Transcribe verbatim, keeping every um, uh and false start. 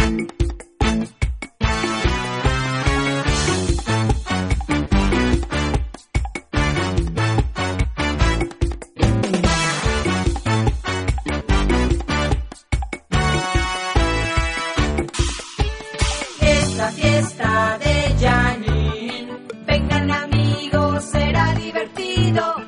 Esta fiesta de Janine, vengan amigos, será divertido.